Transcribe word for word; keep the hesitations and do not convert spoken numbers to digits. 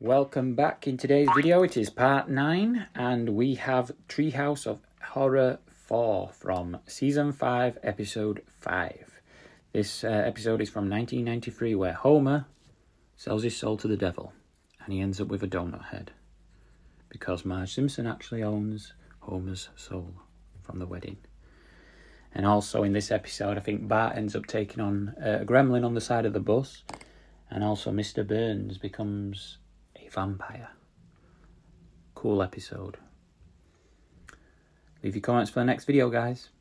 Welcome back. In today's video, it is part nine, and we have Treehouse of Horror four from season five, episode five. This uh, episode is from nineteen ninety-three, where Homer sells his soul to the devil, and he ends up with a donut head, because Marge Simpson actually owns Homer's soul from the wedding. And also in this episode, I think Bart ends up taking on a gremlin on the side of the bus, and also Mister Burns becomes a vampire. Cool episode. Leave your comments for the next video, guys.